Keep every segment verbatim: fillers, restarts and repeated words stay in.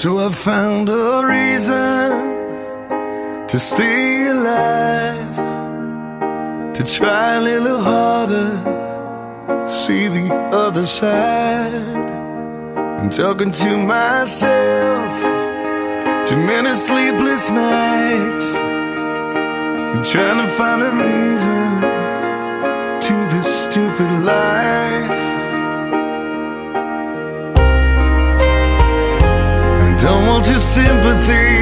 So I found a reason to stay alive, to try a little harder, see the other side. I'm talking to myself, too many sleepless nights, and trying to find a reason to this stupid life. I don't want your sympathy,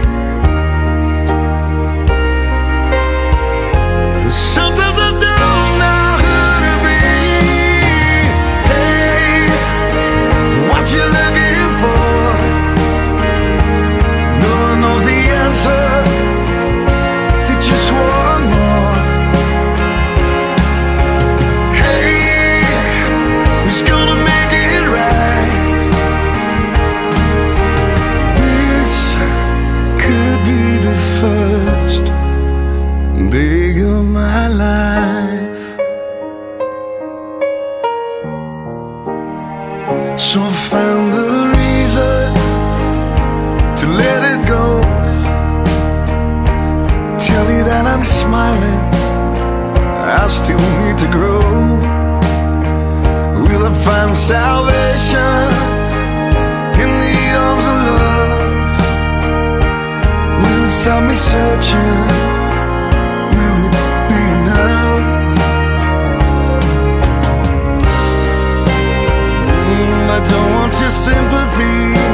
sometimes I don't know who to be. Hey, what you looking for? No one knows the answer, they just want more. Hey, who's gonna make it right? This could be the first day of my life. So I found the reason to let it go, tell you that I'm smiling, I still need to grow. Will I find salvation in the arms of love? Will it stop me searching? I don't want your sympathy,